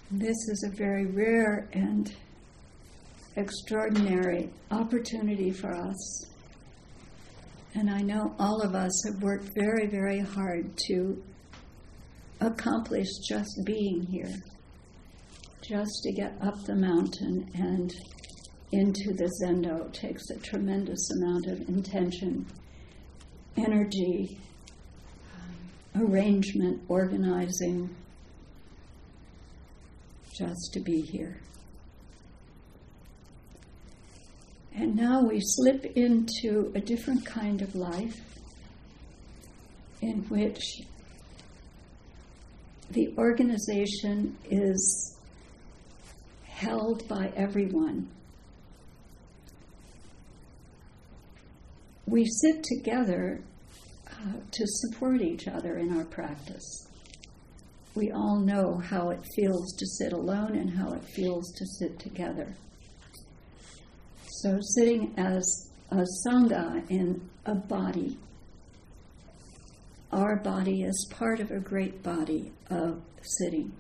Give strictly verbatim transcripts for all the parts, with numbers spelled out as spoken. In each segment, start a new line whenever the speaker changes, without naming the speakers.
This is a very rare and extraordinary opportunity for us. And I know all of us have worked very, very hard to accomplish just being here, just to get up the mountain and into the Zendo. Takes a tremendous amount of intention, energy, arrangement, organizing, just to be here. And now we slip into a different kind of life in which the organization is held by everyone. We sit together uh, to support each other in our practice. We all know how it feels to sit alone and how it feels to sit together. So sitting as a Sangha in a body, our body is part of a great body of sitting,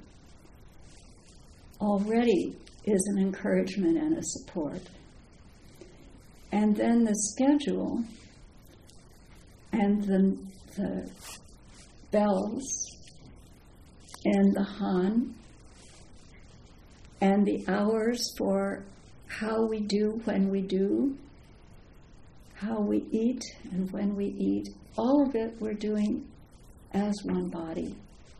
already is an encouragement and a support. And then the schedule and the, the bells and the Han and the hours for how we do when we do, how we eat and when we eat, all of it we're doing as one body.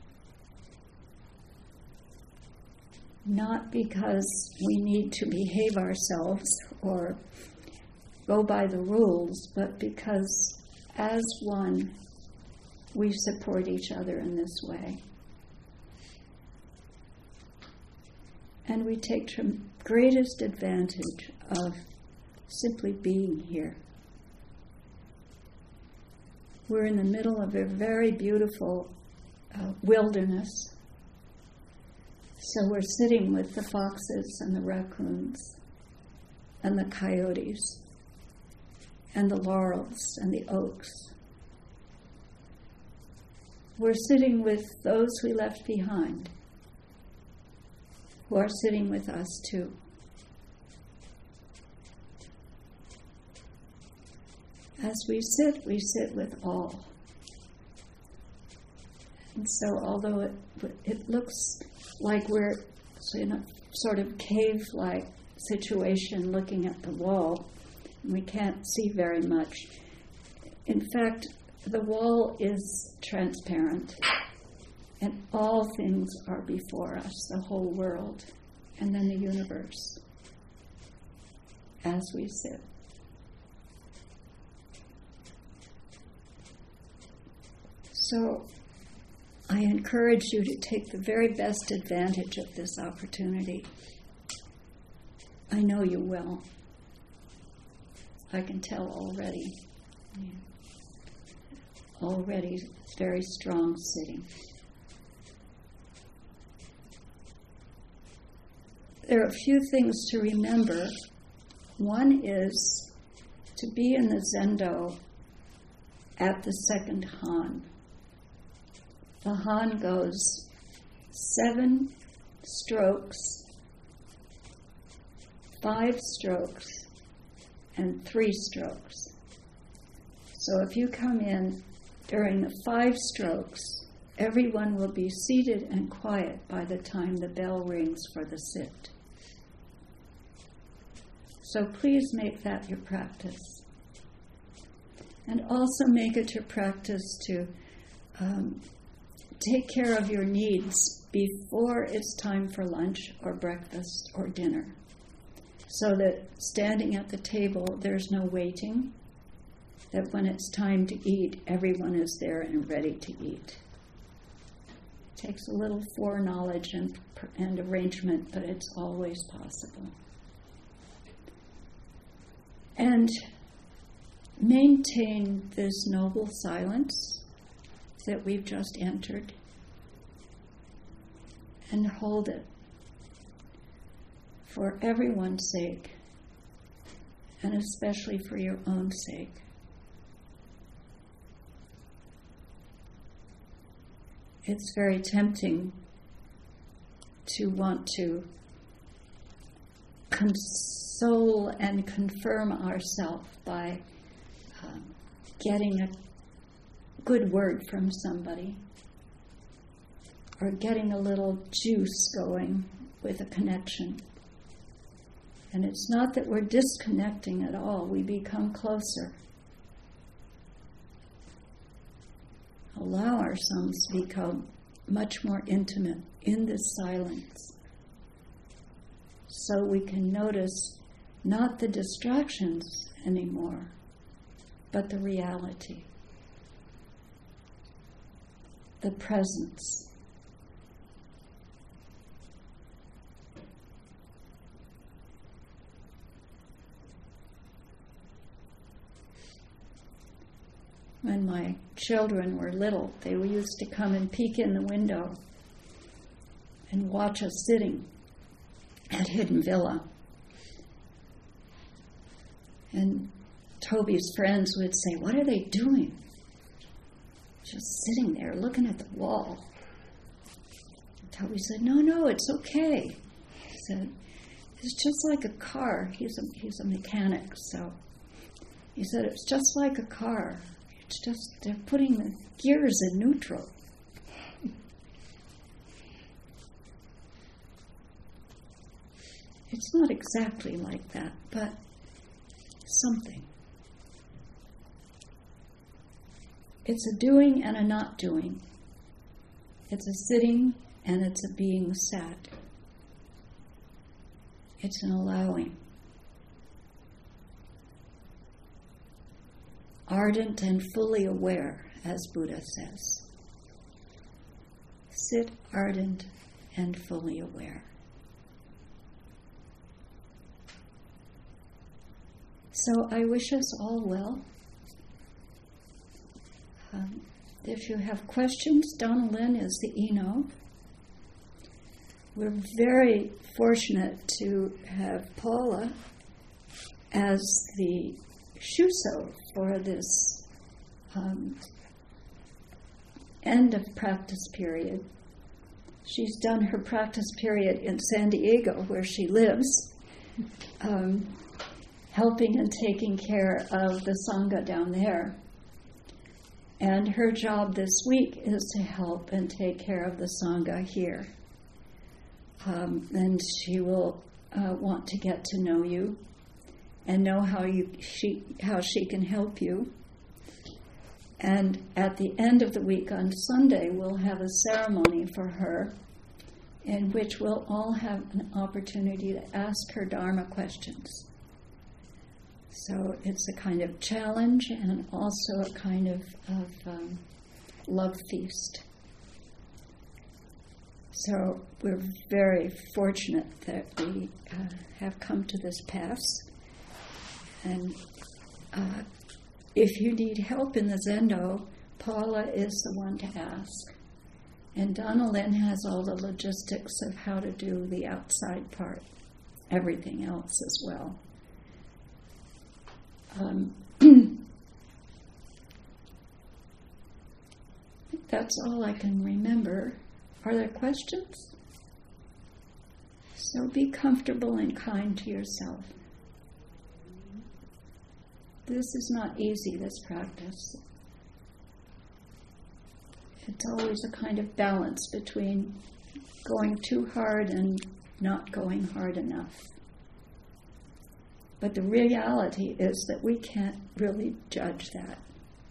Not because we need to behave ourselves or go by the rules, but because as one, we support each other in this way. And we take tr- greatest advantage of simply being here. We're in the middle of a very beautiful uh, wilderness. So we're sitting with the foxes and the raccoons and the coyotes and the laurels and the oaks. We're sitting with those we left behind, who are sitting with us too. As we sit, we sit with all. And so although it, it looks like we're in a sort of cave-like situation looking at the wall, and we can't see very much, in fact, the wall is transparent. And all things are before us, the whole world, and then the universe, as we sit. So I encourage you to take the very best advantage of this opportunity. I know you will. I can tell already. Yeah. Already very strong sitting. There are a few things to remember. One is to be in the Zendo at the second Han. The Han goes seven strokes, five strokes, and three strokes. So if you come in during the five strokes, everyone will be seated and quiet by the time the bell rings for the sit. So please make that your practice. And also make it your practice to um, take care of your needs before it's time for lunch or breakfast or dinner. So that standing at the table, there's no waiting. That when it's time to eat, everyone is there and ready to eat. It takes a little foreknowledge and, and arrangement, but it's always possible. And maintain this noble silence that we've just entered, and hold it for everyone's sake, and especially for your own sake. It's very tempting to want to console and confirm ourselves by um, getting a good word from somebody, or getting a little juice going with a connection. And it's not that we're disconnecting at all, we become closer. Allow ourselves to become much more intimate in this silence, so we can notice not the distractions anymore, but the reality, the presence. When my children were little, they used to come and peek in the window and watch us sitting at Hidden Villa. And Toby's friends would say, "What are they doing?" Just sitting there looking at the wall. And Toby said, "No, no, it's okay." He said, "It's just like a car." He's a, he's a mechanic, so he said, "It's just like a car. It's just they're putting the gears in neutral." It's not exactly like that, but something. It's a doing and a not doing. It's a sitting and it's a being sat. It's an allowing. Ardent and fully aware, as Buddha says. Sit ardent and fully aware. So I wish us all well. Um, if you have questions, Donna Lynn is the Eno. We're very fortunate to have Paula as the Shuso for this um, end of practice period. She's done her practice period in San Diego, where she lives, um, helping and taking care of the Sangha down there. And her job this week is to help and take care of the Sangha here. Um, and she will uh, want to get to know you and know how you she how she can help you. And at the end of the week on Sunday, we'll have a ceremony for her in which we'll all have an opportunity to ask her Dharma questions. So it's a kind of challenge and also a kind of, of um, love feast. So we're very fortunate that we uh, have come to this pass. And uh, if you need help in the Zendo, Paula is the one to ask. And Donna Lynn has all the logistics of how to do the outside part, everything else as well. Um, that's all I can remember. Are there questions? So be comfortable and kind to yourself. This is not easy, this practice. It's always a kind of balance between going too hard and not going hard enough. But the reality is that we can't really judge that.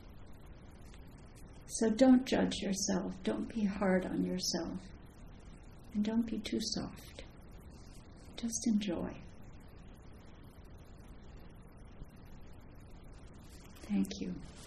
So don't judge yourself. Don't be hard on yourself. And don't be too soft. Just enjoy. Thank you.